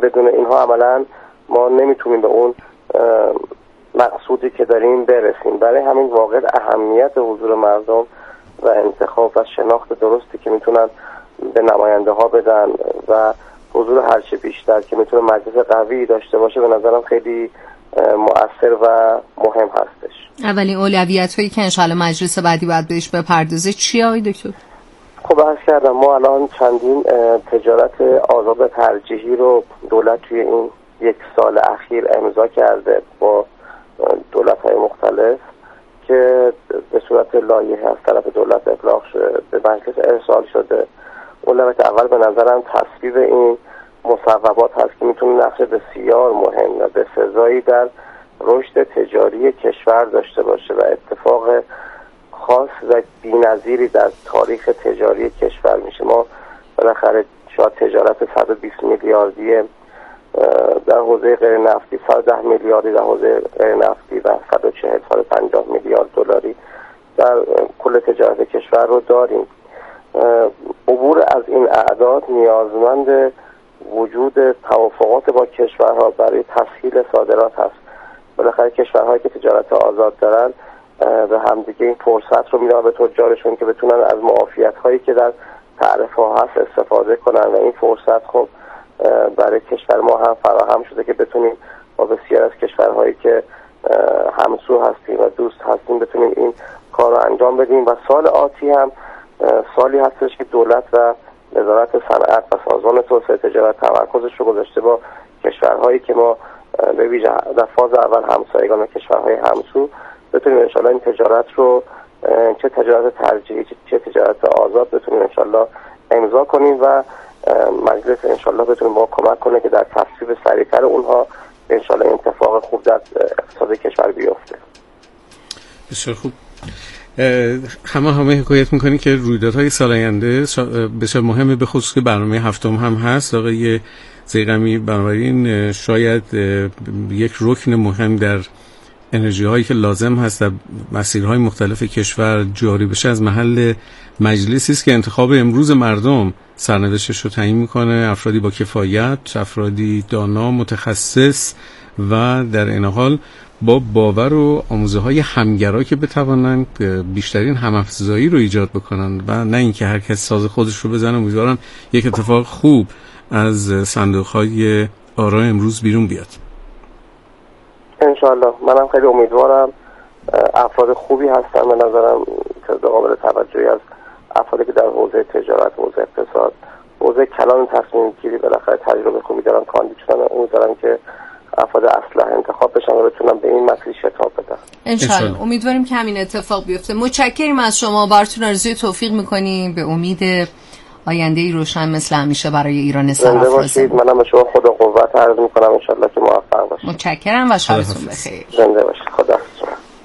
بدون اینها عملا ما نمیتونیم به اون مقصودی که داریم برسیم. برای همین واقع اهمیت حضور مردم و انتخاب و شناخت درستی که میتونن به نماینده ها بدن و حضور هرچه بیشتر که میتونه مجلس قوی داشته باشه به نظرم خیلی مؤثر و مهم هستش. اولین اولویت هایی که انشاءالله مجلس بعدی باید بهش بپردازه چیه آقای دکتر؟ خب عرض کردم ما الان چندین تجارت آزاد ترجیحی رو دولت توی این 1 سال اخیر امضا کرده با دولت‌های مختلف که به صورت لایحه از طرف دولت ابلاغ شده، به مجلس ارسال شده. اولویت اول به نظرم تصویب این مصوبات هست که میتونه نقش بسیار مهم و بسزایی در رشد تجاری کشور داشته باشه و اتفاق خاص و بی‌نظیری در تاریخ تجاری کشور میشه. ما بالاخره شاید تجارت 120 میلیاردی در حوزه غیر نفتی، 110 میلیاردی در حوزه غیر نفتی و 140-150 میلیارد دلاری در کل تجارت کشور رو داریم. عبور از این اعداد نیازمند وجود توافقات با کشورها برای تسهیل صادرات هست. بالاخره کشورهایی که تجارت آزاد دارن به همدیگه این فرصت رو میدن به تجارشون که بتونن از معافیت هایی که در تعرفه ها هست استفاده کنن و این فرصت خب برای کشور ما هم فراهم شده که بتونیم با بسیار از کشورهایی که همسو هستیم و دوست هستیم بتونیم این کار رو انجام بدیم. و سال آتی هم سالی هستش که دولت و وزارت صنعت و سازمان توسعه تجارت تمرکزش رو گذاشته با کشورهایی که ما به ویژه در فاز اول همسایگان و کشورهای همسو بتونیم انشالله این تجارت رو چه تجارت ترجیحی چه تجارت آزاد بتونیم انشالله امضا کنیم و مجلس انشالله بتونیم با کمک کنه که در تصویب سریعتر اونها انشالله اتفاق خوب در اقتصاد کشور بیفته. بسیار خوب. همه حکایت میکنی که رویدادهای سال آینده بسیار مهمه، به خصوص که برنامه هفتم هم هست آقای ضیغمی. بنابراین شاید یک رکن مهم در انرژی هایی که لازم هست در مسیرهای مختلف کشور جاری بشه از محل مجلسی است که انتخاب امروز مردم سرنوشتش رو تعیین میکنه. افرادی با کفایت، افرادی دانا، متخصص و در این حال با باور و آموزه های همگرا که بتوانند بیشترین همافزایی رو ایجاد بکنن و نه اینکه هر کس ساز خودش رو بزنه. امیدوارم یک اتفاق خوب از صندوق های آرا امروز بیرون بیاد. انشالله منم خیلی امیدوارم. افراد خوبی هستن به نظرم که قابل توجهی از افرادی که در حوزه تجارت، حوزه اقتصاد، حوزه کلان تصمیم گیری بالاخره تجربه خوبی دارن، کاندید شدن. امیدوارم که افراد اصلح انتخاب بشن و بتونن به این مسیر شتاب بدن. انشالله امیدواریم که همین اتفاق بیفته. متشکریم از شما، براتون آرزوی توفیق میکنیم به امید آینده‌ای روشن مثل همیشه برای ایران سرافراز. منم به شما خدا قوت عرض میکنم، انشالله که موفق باشید. متشکرم و شبتون بخیر. زنده باشید. خدا حافظ.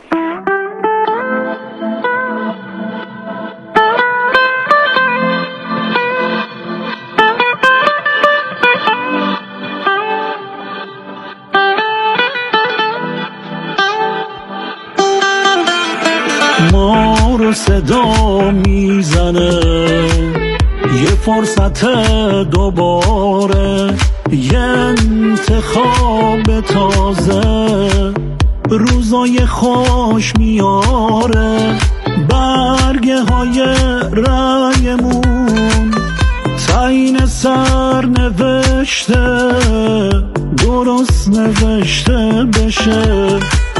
ما رو صدا میزنه یه فرصت دوباره، یه انتخاب تازه، روزای خوش میاره، برگه های رایمون تعیین سر نوشته، درست نوشته بشه،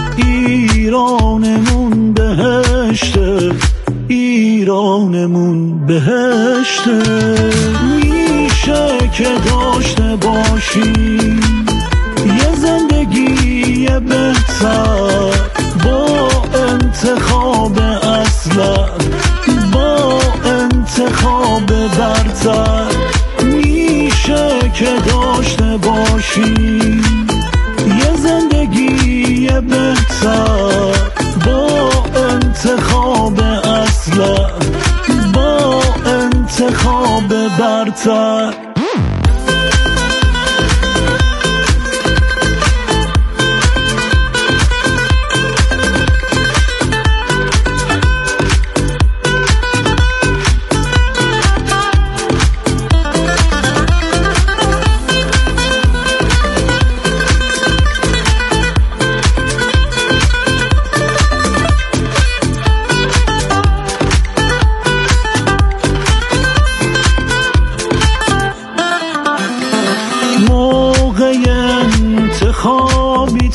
ایرانمون بهشته، ایرانمون بهشته. میشه که داشته باشی یه زندگی بهتر با انتخاب اصلح، با انتخاب برتر. میشه که داشته باشی یه زندگی بهتر با انتخاب اصلح، با انتخاب برتر.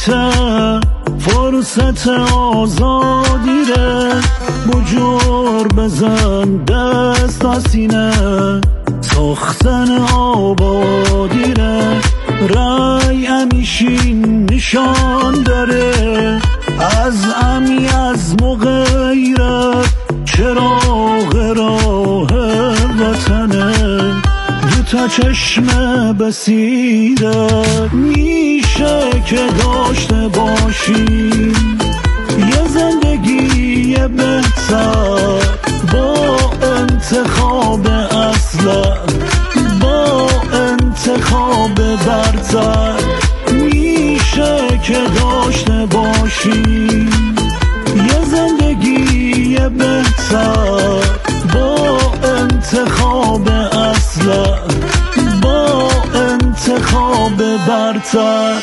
فرصت آزادی ره بجور بزن دست آسینه ساختن آبادی ره رای همیشین نشان داره از امی از مغیرت چراغ راه وطنه دوتا چشم بسیره میشه که داشته باشیم یه زندگی بهتر با انتخاب اصلا با انتخاب برتر میشه که داشته باشیم یه زندگی بهتر با انتخاب اصلا با انتخاب برتر.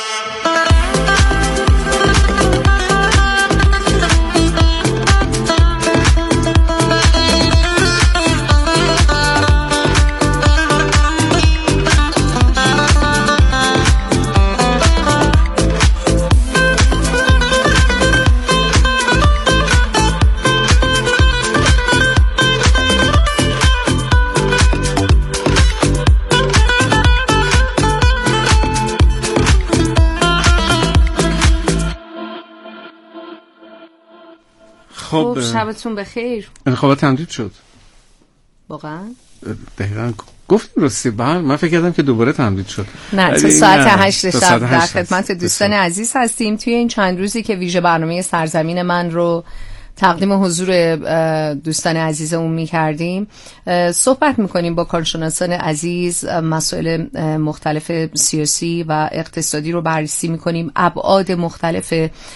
خب شبتون بخیر. انتخابات تمدید شد واقعا؟ دقیقا گفتیم راستی من فکر کردم که دوباره تمدید شد. نه تا ساعت 8 شب در خدمت دوستان عزیز هستیم. توی این چند روزی که ویژه برنامه سرزمین من رو تقدیم حضور دوستان عزیزمون می‌کردیم صحبت می‌کنیم با کارشناسان عزیز، مسائل مختلف سیاسی و اقتصادی رو بررسی می‌کنیم، ابعاد مختلف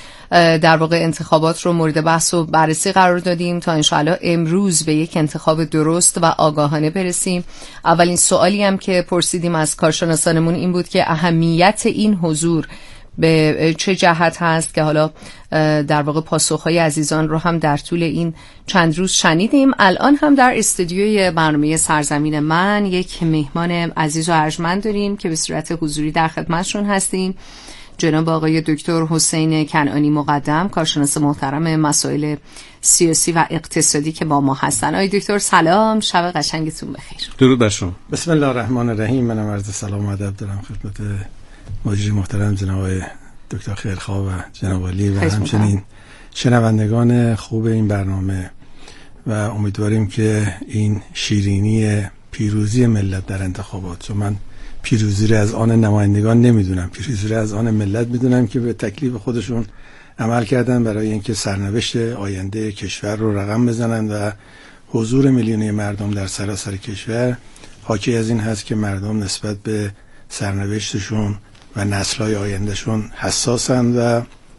در واقع انتخابات رو مورد بحث و بررسی قرار دادیم تا انشاءالله امروز به یک انتخاب درست و آگاهانه برسیم. اولین سوالی هم که پرسیدیم از کارشناسانمون این بود که اهمیت این حضور به چه جهت هست که حالا در واقع پاسخهای عزیزان رو هم در طول این چند روز شنیدیم. الان هم در استودیوی برنامه سرزمین من یک مهمان عزیز و ارجمند داریم که به صورت حضوری در خدمتشون هستیم، جناب آقای دکتر حسین کنعانی مقدم، کارشناس محترم مسائل سیاسی و اقتصادی که با ما هستن. آقای دکتر سلام، شب قشنگتون بخیر. درود بر شما. بسم الله الرحمن الرحیم. منم عرض سلام و ادب دارم خدمت مجری محترم جناب آقای دکتر خیرخواه و جناب علی و همچنین شنوندگان خوب این برنامه و امیدواریم که این شیرینی پیروزی ملت در انتخابات، چون من پیروزی رو از آن نمایندگان نمیدونم، پیروزی رو از آن ملت میدونم که به تکلیف خودشون عمل کردن برای اینکه سرنوشت آینده کشور رو رقم بزنن و حضور میلیونی مردم در سراسر کشور حاکی از این هست که مردم نسبت به سرنوشتشون و نسل‌های آیندهشون حساسن و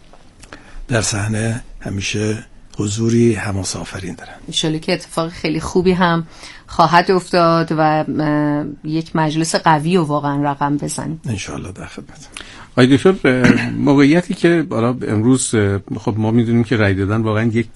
در صحنه همیشه حضوری حماسه آفرین دارن. انشالله که اتفاق خیلی خوبی هم خواهد افتاد و یک مجلس قوی و واقعا رقم بزنیم انشالله. در خدمت. آقای دکتر، موقعیتی که امروز خب ما میدونیم که رای دادن واقعا یک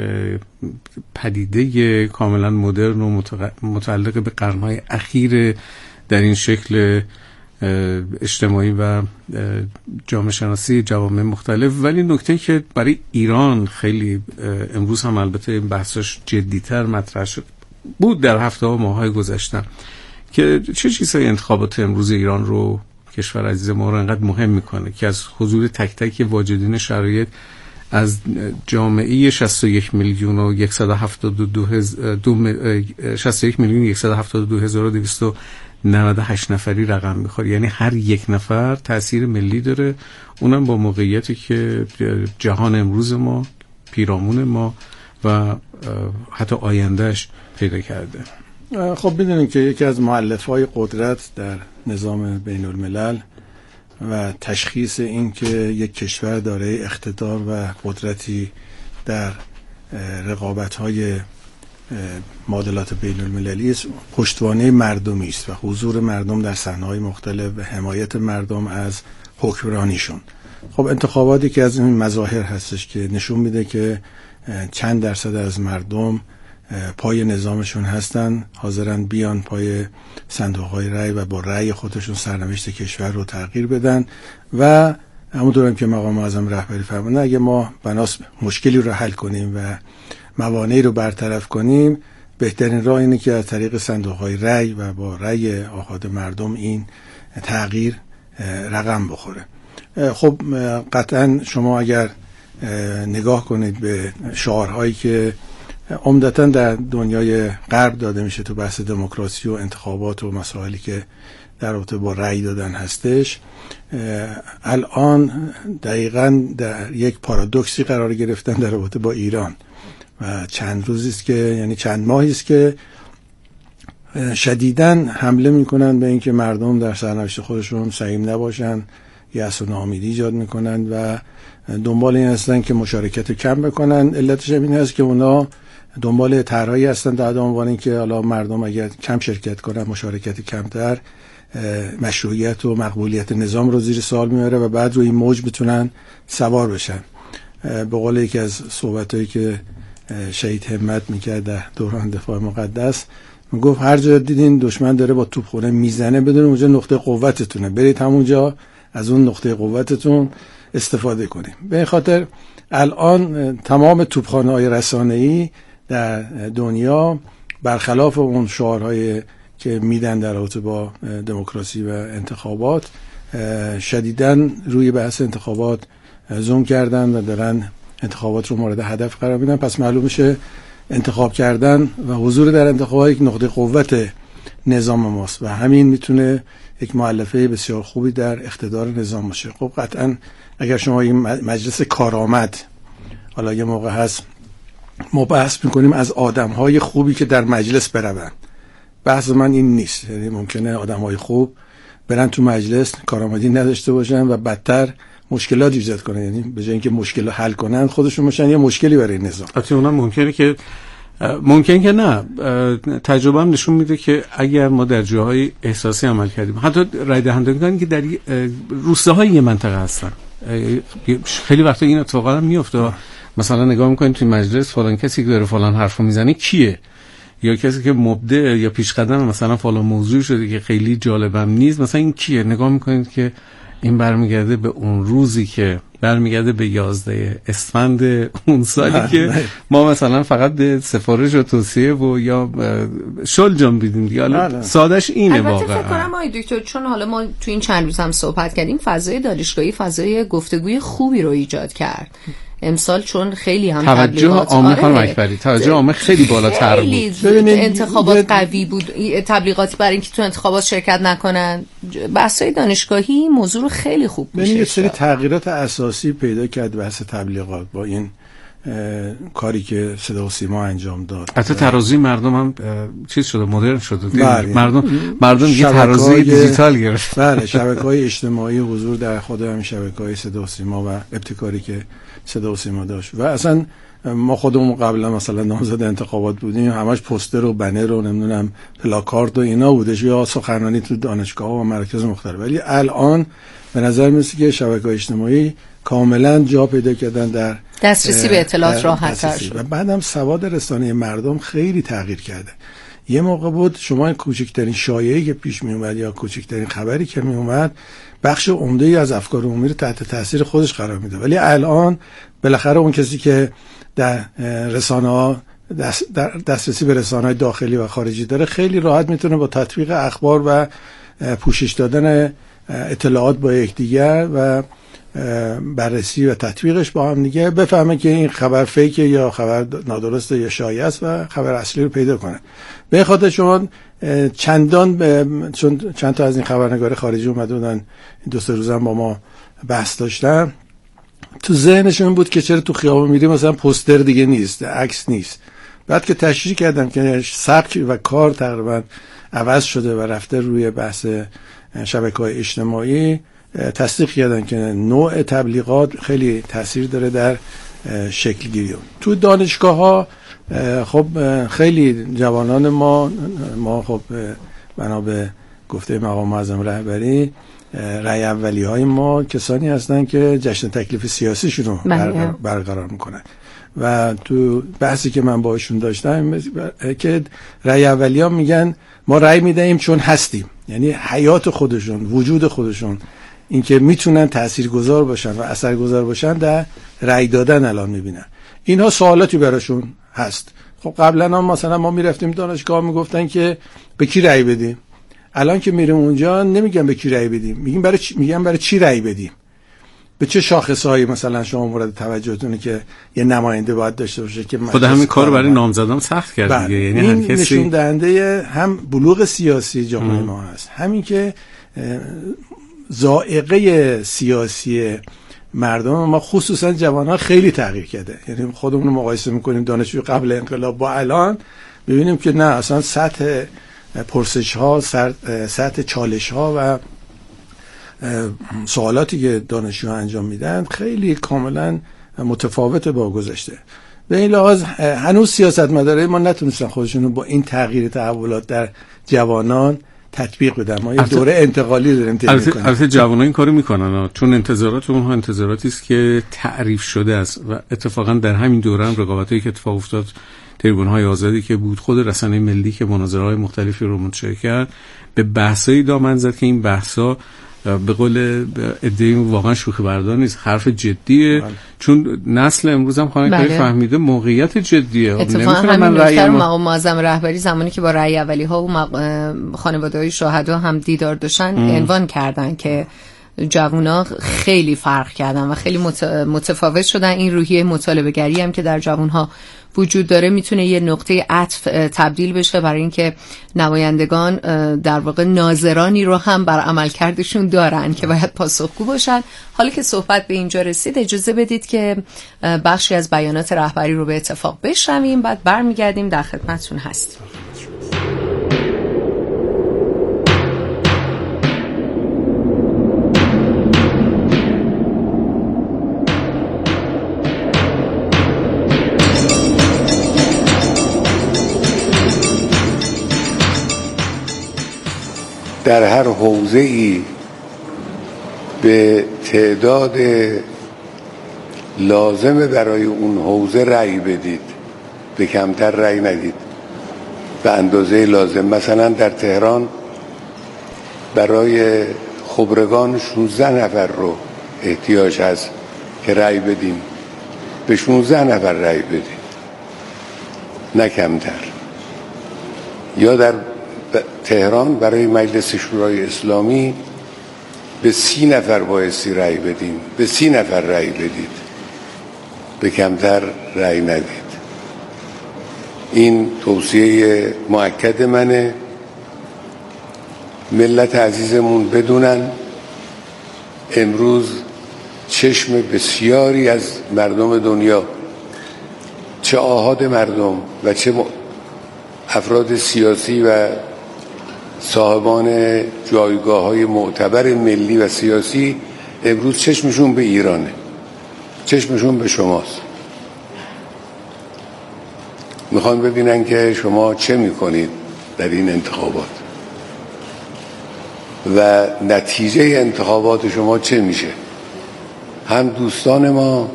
پدیده کاملا مدرن و متعلق به قرن‌های اخیر در این شکل اجتماعی و جامعه شناسی جوامع مختلف، ولی نکته که برای ایران خیلی امروز هم البته این بحثش جدی‌تر مطرح شد بود در هفته ها ماهای گذشته که چه چیزهای انتخابات امروز ایران رو کشور عزیز ما رو انقدر مهم میکنه که از حضور تک تک واجدین شرایط از جامعه 61 میلیون و 172,298 نفری رقم میخوره. یعنی هر یک نفر تأثیر ملی داره، اونم با موقعیتی که جهان امروز ما، پیرامون ما و حتی آیندهش پیدا کرده. خب بدونیم که یکی از مؤلفه‌های قدرت در نظام بین الملل و تشخیص این که یک کشور دارای اقتدار و قدرتی در رقابت‌های معادلات بین المللی است، پشتوانه مردمی است و حضور مردم در صحنه‌های مختلف و حمایت مردم از حکمرانیشون. خب انتخاباتی که از این مظاهر هستش که نشون میده که چند درصد از مردم پای نظامشون هستن، حاضرن بیان پای صندوق‌های رای و با رای خودشون سرنوشت کشور رو تغییر بدن و همونطور که مقام معظم رهبری فرمودن اگه ما بناس مشکلی رو حل کنیم و موانعی رو برطرف کنیم، بهترین راه اینه که از طریق صندوق‌های رأی و با رأی آحاد مردم این تغییر رقم بخوره. خب قطعا شما اگر نگاه کنید به شعارهایی که عمدتاً در دنیای غرب داده میشه تو بحث دموکراسی و انتخابات و مسائلی که در رابطه با رأی دادن هستش، الان دقیقاً در یک پارادوکسی قرار گرفتن در رابطه با ایران و چند روزی است که یعنی چند ماهی است که شدیداً حمله میکنن به اینکه مردم در سرنوشت خودشون سعیم نباشن، یأس و ناامیدی ایجاد میکنن و دنبال این هستن که مشارکت کم بکنن. علتش این هست که اونا دنبال طرحی هستن در عنوان اینکه حالا مردم اگر کم شرکت کنن، مشارکت کمتر، مشروعیت و مقبولیت نظام رو زیر سوال میاره و بعد روی این موج بتونن سوار بشن. به قول یکی از صحبتایی که شهید همت میکرد در دوران دفاع مقدس، میگفت هر جا دیدین دشمن داره با توپخانه میزنه بدون اونجا نقطه قوتتونه، برید همونجا از اون نقطه قوتتون استفاده کنیم. به این خاطر الان تمام توپخانه‌های رسانه‌ای در دنیا برخلاف اون شعارهای که میدن در رابطه با دموکراسی و انتخابات شدیداً روی بحث انتخابات زوم کردن و دارن انتخابات رو مورد هدف قرار میدن. پس معلوم میشه انتخاب کردن و حضور در انتخابات یک نقطه قوت نظام ماست و همین میتونه یک مؤلفه بسیار خوبی در اقتدار نظام باشه. خب قطعا اگر شما این مجلس کارآمد، حالا یه موقع هست ما بحث میکنیم از آدمهای خوبی که در مجلس برون، بحث من این نیست. یعنی ممکنه آدمهای خوب برن تو مجلس کارآمدی نداشته باشن و بدتر مشکلات ایجاد کنن، یعنی به جای اینکه مشکل حل کنن خودشون باشن یه مشکلی برای نظام. البته اونم ممکنه که نه. تجربه هم نشون میده که اگر ما در جاهای احساسی عمل کردیم، حتی رای دهندگانی که در روستاهای یه منطقه هستن، خیلی وقتا این اتفاقا هم میفته. مثلا نگاه میکنیم توی مجلس فلان کسی که داره فلان حرفو میزنه کیه، یا کسی که مبدع یا پیش قدم مثلا فلان موضوع شده که خیلی جالبم نیست، مثلا این کیه. نگاه میکنید که این برمیگرده به اون روزی که برمیگرده به 11 اسفند اون سالی که ما مثلا فقط به سفارش و توصیه و یا شل جام بیدیم دیگه. حالا سادش اینه واقعا. البته فکر کنم آقای دکتر چون حالا ما تو این چند روز هم صحبت کردیم، فضای دانشگاهی فضای گفتگوی خوبی رو ایجاد کرد امسال، چون خیلی هم توجه عامه خانم اکبری، توجه عامه خیلی بالاتر بود. انتخابات قوی بود، تبلیغاتی برای اینکه تو انتخابات شرکت نکنن. بحث‌های دانشگاهی موضوع رو خیلی خوب میشه. یه سری تغییرات اساسی پیدا کرد بحث تبلیغات با این کاری که صدا و سیما انجام داد. حتی ترازی مردم هم چیز شده، مدرن شده. مردم یه ترازی دیجیتال گرفت. بله، شبکه‌های اجتماعی حضور در خود همین شبکه‌های صدا و سیما و ابتکاری که صدا و سیما داشت. و اصلا ما خودمون قبلا مثلا نامزد انتخابات بودیم، همش پوستر و بنر و نمیدونم پلاکارد و اینا بودش، یا سخنرانی تو دانشگاه و مراکز مختلف. ولی الان به نظر میاد که شبکه‌های اجتماعی کاملا جا پیدا کردن در دسترسی به اطلاعات راحت‌تر شد. و بعدم سواد رسانه مردم خیلی تغییر کرده. یه موقع بود شما کوچکترین شایعه‌ای که پیش می اومد یا کوچکترین خبری که می اومد، بخش عمده‌ای از افکار عمومی رو تحت تاثیر خودش قرار میده. ولی الان بالاخره اون کسی که در رسانه‌ها دسترسی به رسانه‌های داخلی و خارجی داره، خیلی راحت میتونه با تطبیق اخبار و پوشش دادن اطلاعات با یکدیگر و بررسی و تطبیقش با هم دیگه بفهمه که این خبر فیکه یا خبر نادرسته یا شایعه است و خبر اصلی رو پیدا کنه. به خاطر شما چون چند تا از این خبرنگار خارجی اومده بودن دو سه روز هم با ما بحث داشتن، تو ذهنشون بود که چرا تو خیابون میریم مثلا پوستر دیگه نیست، عکس نیست. بعد که تشریح کردم که سبک و کار تقریبا عوض شده و رفته روی بحث شبکه‌های اجتماعی، تصدیق کردن که نوع تبلیغات خیلی تاثیر داره در شکل گیری. تو دانشگاه‌ها خب خیلی جوانان ما خب بنا به گفته مقام معظم رهبری رأی اولیه‌های ما کسانی هستن که جشن تکلیف سیاسیشون رو برقرار میکنن و تو بحثی که من باشون داشتم که رأی اولیه‌ها میگن ما رأی میدهیم چون هستیم، یعنی حیات خودشون، وجود خودشون اینکه میتونن تاثیرگذار باشن و اثرگذار باشن در رأی دادن الان میبینن. اینها سوالاتی براشون هست. خب قبلا هم مثلا ما میرفتیم دانشگاه میگفتن که به کی رأی بدیم، الان که میریم اونجا نمیگن به کی رأی بدیم، میگن برای چی رأی بدیم، به چه شاخصهایی مثلا شما مورد توجهتونه که یه نماینده باید داشته باشه که خود همین کار برای نامزدان سخت کرد دیگه. یعنی این هر کسی نشون دهنده هم بلوغ سیاسی جامعه ما هست، همین که ذائقه سیاسی مردم ما خصوصا جوانان خیلی تغییر کرده. یعنی خودمون رو مقایسه میکنیم دانشجوی قبل انقلاب با الان، ببینیم که نه اصلا سطح پرسش ها، سطح چالش ها و سوالاتی که دانشجوها انجام میدن خیلی کاملا متفاوت با گذشته. به این لحاظ هنوز سیاستمدارای ما نتونستن خودشون رو با این تغییر تحولات در جوانان تطبیق بدن. ما یه دوره انتقالی داریم طی می‌کنیم. البته جوانان این کارو میکنن چون انتظارات اونها انتظاراتی است که تعریف شده است و اتفاقا در همین دوره هم رقابتایی که اتفاق افتاد، تریبون‌های آزادی که بود، خود رسانه ملی که مناظره‌های مختلفی رو منتشر کرد، به بحثایی دامن زد که این بحث‌ها به قول ادعای واقعا شوخی بردار نیست، حرف جدیه. چون نسل امروز هم خانه فهمیده موقعیت جدیه. اتفاقا همین نکته رو مقام معظم رهبری زمانی که با رأی اولی ها و خانواده‌های شهدا هم دیدار داشتن عنوان کردن که جوونا خیلی فرق کردن و خیلی متفاوت شدن. این روحیه مطالبه گری هم که در جوانها وجود داره میتونه یه نقطه عطف تبدیل بشه برای اینکه نمایندگان در واقع ناظرانی رو هم بر عملکردشون دارن که باید پاسخگو باشن. حالا که صحبت به اینجا رسید اجازه بدید که بخشی از بیانات رهبری رو به اتفاق بشنویم، بعد برمیگردیم در خدمتتون هستیم. در هر حوزه‌ای به تعداد لازم برای اون حوزه رأی بدید، به کمتر رأی ندید، به اندازه لازم. مثلا در تهران برای خبرگان 16 نفر رو احتیاج هست که رأی بدیم، به 16 نفر رأی بدید، نه کمتر. یا در تهران برای مجلس شورای اسلامی به 30 نفر بایستی رأی بدیم، به 30 نفر رأی بدید، به کمتر رأی ندید. این توصیه مؤکد منه. ملت عزیزمون بدونن امروز چشم بسیاری از مردم دنیا، چه آحاد مردم و چه افراد سیاسی و صاحبان جایگاه‌های معتبر ملی و سیاسی، امروز چشمشون به ایرانه، چشمشون به شماست. میخوان ببینن که شما چه میکنید در این انتخابات و نتیجه انتخابات شما چه میشه. هم دوستان ما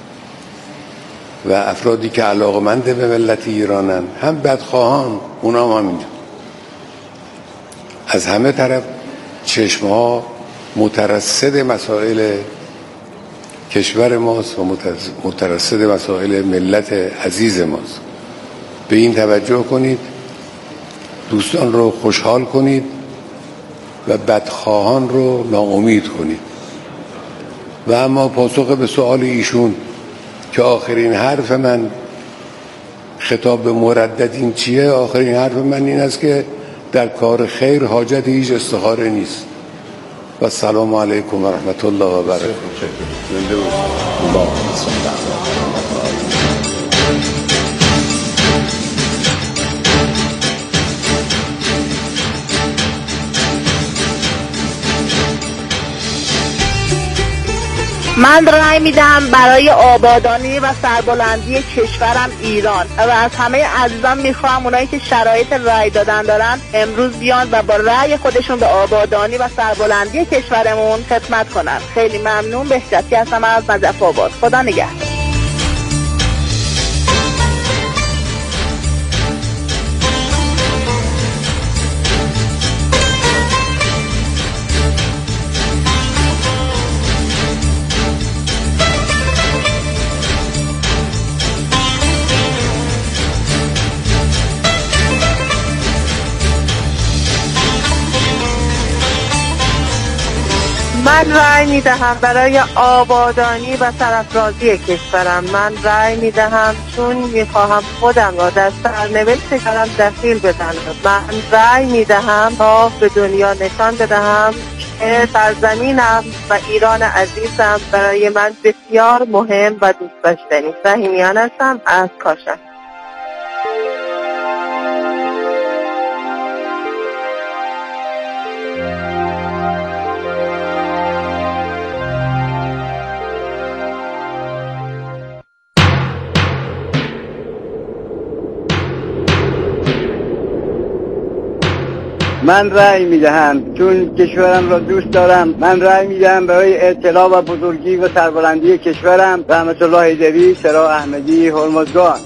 و افرادی که علاقمند به ملت ایرانن، هم بدخواهان، اونا هم همینجا. از همه طرف چشمها مترصد مسائل کشور ماست و مترصد مسائل ملت عزیز ماست. به این توجه کنید، دوستان رو خوشحال کنید و بدخواهان رو ناامید کنید. و اما پاسخ به سؤال ایشون که آخرین حرف من خطاب به مرددین چیه، آخرین حرف من این است که در کار خیر حاجت هیچ استخاره نیست. و السلام علیکم و رحمت الله و برکاته. من رأی میدم برای آبادانی و سربلندی کشورم ایران و از همه عزیزان میخوام اونایی که شرایط رأی دادن دارن امروز بیان و با رأی خودشون به آبادانی و سربلندی کشورمون خدمت کنن. خیلی ممنون. بهجتی هستم از نجف آباد. خدا نگهدار. من رأی میدهم برای آبادانی و سرافرازی کشورم. من رأی میدهم چون میخواهم خودم را در سرنوشت کشورم دخیل بدهم. من رأی میدهم تا به دنیا نشان بدهم که سرزمینم و ایران عزیزم برای من بسیار مهم و دوست داشتنی. رحیمیان هستم از کاشان. من رأی میدهم چون کشورم را دوست دارم. من رأی میدهم برای اطلاع و بزرگی و سربلندی کشورم. رحمت الله حیدری، سرا احمدی، هرمزگان.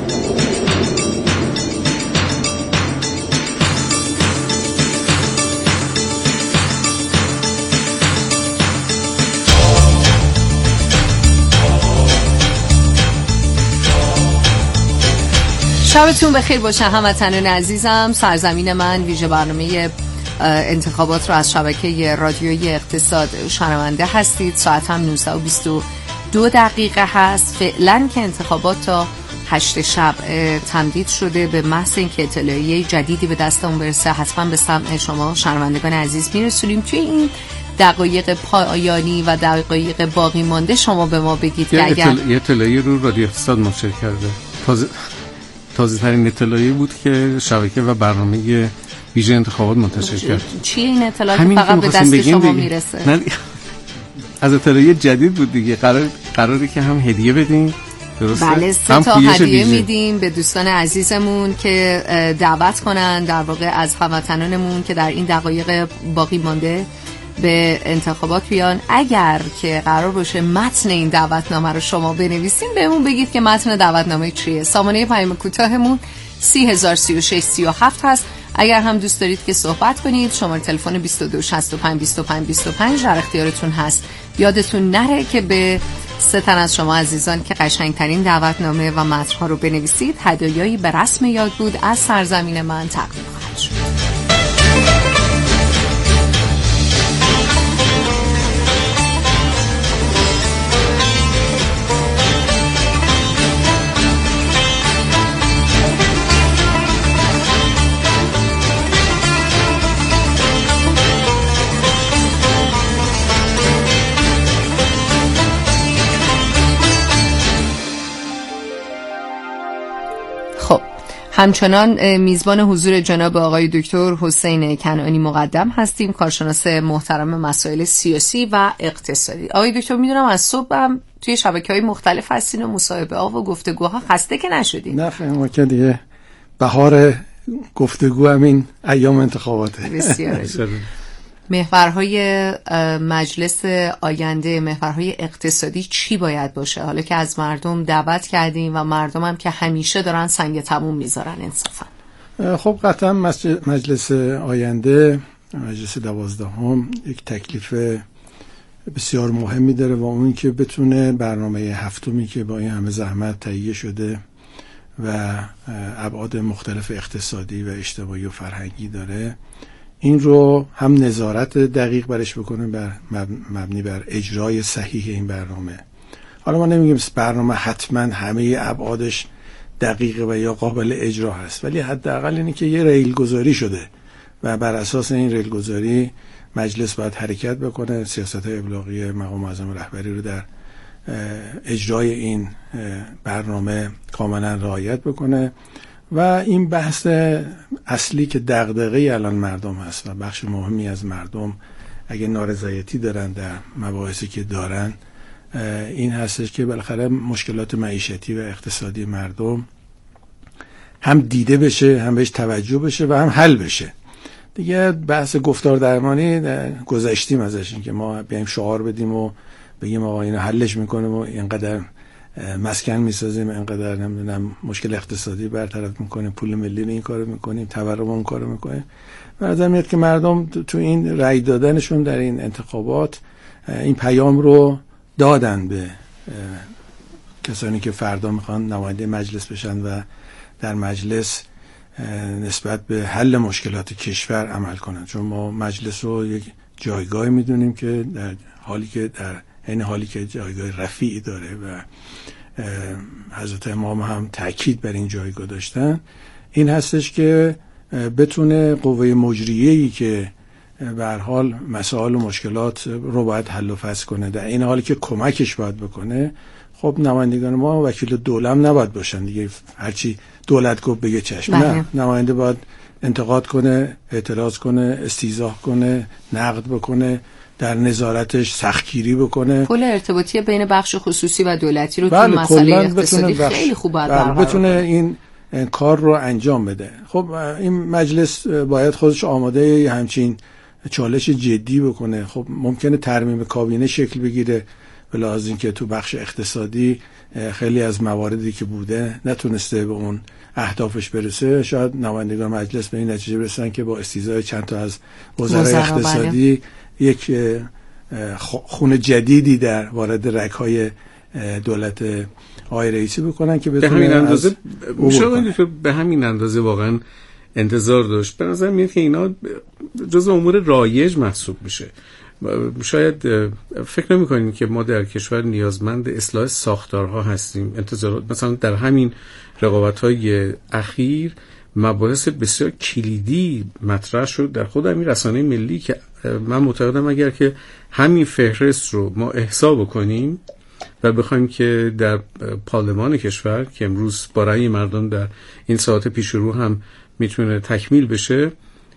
شبتون بخیر باشه هموطنان عزیزم. سرزمین من ویژه برنامه انتخابات رو از شبکه رادیویی اقتصاد شنونده هستید. ساعت هم 19:22 هست. فعلا که انتخابات تا 8 شب تمدید شده. به محض اینکه اطلاعیه جدیدی به دستمون برسه حتما به سمع شما شنوندگان عزیز میرسونیم. توی این دقایق پایانی و دقایق باقی مانده شما به ما بگید که اگر یه اطلاعیه رو رادیو اقتصاد منتشر کرده. تازه ترین اطلاعیه بود که شبکه و برنامه ویژه انتخابات منتشر کرد. چیه این اطلاعات فقط به دست شما میرسه؟ نه از اطلاعیه جدید بود دیگه. قراره که هم هدیه بدیم. درسته؟ بله 3 تا هدیه میدیم به دوستان عزیزمون که دعوت کنن در واقع از هموطنانمون که در این دقایق باقی مانده به انتخابات بیان. اگر که قرار باشه متن این دعوتنامه رو شما بنویسین بهمون بگید که متن دعوتنامه چیه. سامانه پیام کوتاهمون 303637 هست. اگر هم دوست دارید که صحبت کنید شماره تلفن 22652525 در اختیارتون هست. یادتون نره که به 3 تن از شما عزیزان که قشنگترین دعوتنامه و متن‌ها رو بنویسید هدایایی به رسم یاد بود از سرزمین من تقدیم خواهد شد. همچنان میزبان حضور جناب آقای دکتر حسین کنعانی مقدم هستیم، کارشناس محترم مسائل سیاسی و اقتصادی. آقای دکتر میدونم از صبح هم توی شبکه‌های مختلف هستین و مصاحبه ها و گفتگوها، خسته که نشدین؟ نه فهمم که دیگه بهار گفتگو همین ایام انتخاباته. بسیار محورهای مجلس آینده، محورهای اقتصادی چی باید باشه؟ حالا که از مردم دعوت کردیم و مردم هم که همیشه دارن سنگ تموم میذارن انصافا. خب قطعا مجلس آینده، مجلس 12 یک تکلیف بسیار مهمی داره و اون که بتونه برنامه 7 که با این همه زحمت تهیه شده و ابعاد مختلف اقتصادی و اجتماعی و فرهنگی داره، این رو هم نظارت دقیق برش بکنه بر مبنی بر اجرای صحیح این برنامه. حالا ما نمیگیم برنامه حتما همه ابعادش دقیقه و یا قابل اجرا هست، ولی حداقل اینه که یه ریل گذاری شده و بر اساس این ریل گذاری مجلس باید حرکت بکنه، سیاست‌های ابلاغی مقام معظم رهبری رو در اجرای این برنامه کاملا رعایت بکنه و این بحث اصلی که دغدغه الان مردم هست و بخش مهمی از مردم اگه نارضایتی دارن در مباحثی که دارن این هستش که بالاخره مشکلات معیشتی و اقتصادی مردم هم دیده بشه، هم بهش توجه بشه و هم حل بشه. دیگه بحث گفتار درمانی گذشتیم ازش، این که ما بیایم شعار بدیم و بگیم آقا اینو حلش میکنیم و اینقدر مسکن میسازیم، اینقدر نمیدونم مشکل اقتصادی برطرف میکنیم، پول ملی رو این کارو میکنیم، تورم اون کارو میکنیم. به نظر میاد که مردم تو این رأی دادنشون در این انتخابات این پیام رو دادن به کسانی که فردا میخوان نماینده مجلس بشن و در مجلس نسبت به حل مشکلات کشور عمل کنن. چون ما مجلس رو یک جایگاه میدونیم که در حالی که جایگاه رفیعی داره و حضرت امام هم تأکید بر این جایگاه داشتن، این هستش که بتونه قوه مجریه‌ای که به هر حال مسائل و مشکلات رو باید حل و فصل کنه، در این حالی که کمکش باید بکنه. خب نمایندگان ما وکیل دوله هم نباید باشن دیگه، هرچی دولت گفت بگه چشم. نه، نماینده باید انتقاد کنه، اعتراض کنه، استیضاح کنه، نقد بکنه، در نظارتش سختگیری بکنه. پل ارتباطی بین بخش خصوصی و دولتی رو تو مسئله اقتصادی خیلی خوب باید برقرار بتونه این کار رو انجام بده. خب این مجلس باید خودش آماده همچین چالش جدی بکنه. خب ممکنه ترمیم کابینه شکل بگیره، به لحاظ اینکه تو بخش اقتصادی خیلی از مواردی که بوده نتونسته به اون اهدافش برسه. شاید نمایندگان مجلس به این نتیجه برسن که با استیضاح چند تا از وزرای اقتصادی یک خون جدیدی در وارد رگ‌های دولت آقای رئیسی بکنن که به همین اندازه به همین اندازه واقعا انتظار داشت. به نظر میاد که اینا جزء امور رایج محسوب میشه. شاید فکر نمی‌کنیم که ما در کشور نیازمند اصلاح ساختارها هستیم. انتظارات مثلا در همین رقابت‌های اخیر مباحث بسیار کلیدی مطرح شد در خود همین رسانه ملی که من معتقدم اگر که همین فهرست رو ما احصا بکنیم و بخوایم که در پارلمان کشور که امروز با رأی مردم در این ساعت پیش رو هم میتونه تکمیل بشه،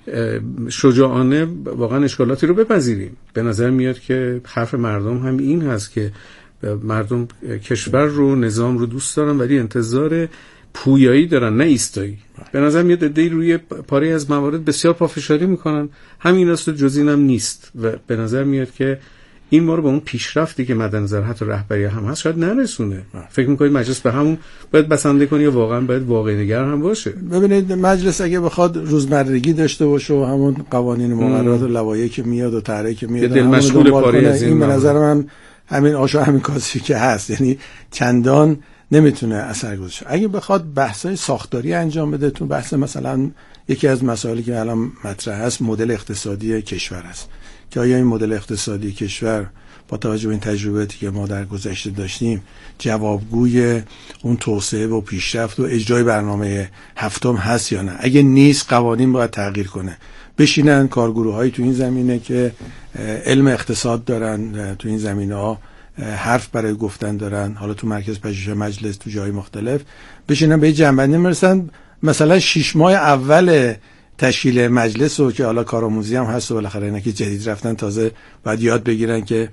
شجاعانه واقعا اشکالاتی رو بپذیریم. به نظر میاد که حرف مردم هم این هست که مردم کشور رو، نظام رو دوست دارن ولی انتظار پویایی دارن نه ایستایی. به نظر میاد عده‌ای روی پاره از موارد بسیار پافشاری میکنن، همین است و جز اینم نیست و به نظر میاد که این ما رو به اون پیشرفتی که مد نظر حتی رهبری هم هست شاید نرسونه. فکر میکنید مجلس به همون باید بسنده کنه یا واقعا باید واقع نگر هم باشه؟ ببینید مجلس اگه بخواد روزمرگی داشته باشه و همون قوانین مقررات و لوایحی که میاد و طرحی که میاد دل مشغول پاره از این به نظر من همین آشا همین کاسی که هست، یعنی چندان نمیتونه اثر گذاره. اگه بخواد بحث‌های ساختاری انجام بده، تو بحث مثلا یکی از مسائلی که الان مطرح هست مدل اقتصادی کشور است که آیا این مدل اقتصادی کشور با توجه به این تجربیاتی که ما در گذشته داشتیم جوابگوی اون توسعه و پیشرفت و اجرای برنامه هفتم هست یا نه. اگه نیست قوانین باید تغییر کنه. بشینن کارگروه‌هایی تو این زمینه که علم اقتصاد دارن تو این زمینه‌ها حرف برای گفتن دارن، حالا تو مرکز پژوهش مجلس تو جای مختلف بشینن به جنبندی برسن. مثلا 6 ماه اول تشکیل مجلس و که حالا کارآموزی هم هست و بالاخره اینا که جدید رفتن تازه باید یاد بگیرن که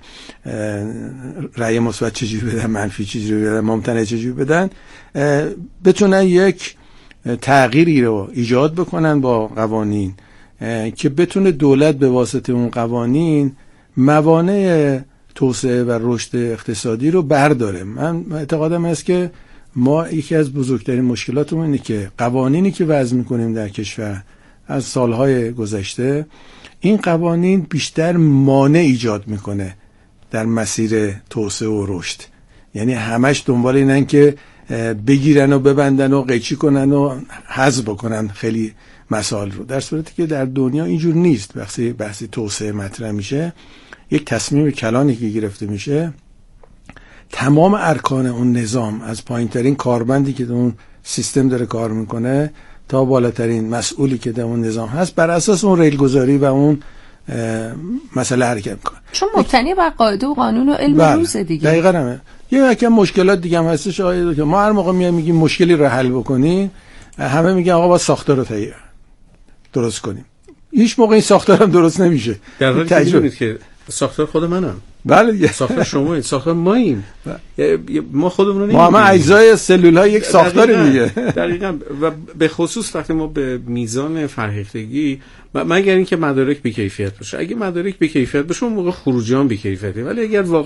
رأی مثبت چجوری بدن، منفی چجوری بدن، ممتنع چجوری بدن، بتونن یک تغییری رو ایجاد بکنن با قوانین که بتونه دولت به واسطه اون قوانین موانع توسعه و رشد اقتصادی رو برداره. من اعتقادم است که ما یکی از بزرگترین مشکلاتمون اینه که قوانینی که وضع می‌کنیم در کشور از سالهای گذشته، این قوانین بیشتر مانع ایجاد میکنه در مسیر توسعه و رشد. یعنی همش دنبال اینن که بگیرن و ببندن و قیچی کنن و حذف بکنن خیلی مسائل رو، در صورتی که در دنیا اینجور نیست. بحثی توسعه مطرح میشه، یک تصمیم کلانی که گرفته میشه، تمام ارکان اون نظام از پایینترین کارمندی که در اون سیستم داره کار میکنه تا بالاترین مسئولی که در اون نظام هست بر اساس اون ریلگذاری و اون مسئله حرکت میکنه، چون مبتنی بر قاعده و قانون و علم روز دیگه. دقیقاً همه. یکی مشکلات دیگه هم هستش آقای که ما هر موقع میگیم مشکلی رو حل بکنین، همه میگن آقا با ساختار رو درست کنیم. هیچ موقع این ساختار هم درست نمیشه. در حالی که ساختار خود منم. بله، ساختار شما، ساختار ماییم. ما خودمون رو نمی‌دونیم. ما اجزای سلول‌ها یک ساختار دیگه. دقیقاً. و به خصوص وقتی ما به میزان فرهیختگی، مگر اینکه مدارک بی‌کیفیت باشه. اگه مدارک بی‌کیفیت باشه اون موقع خروجی هم بی‌کیفیته. ولی اگر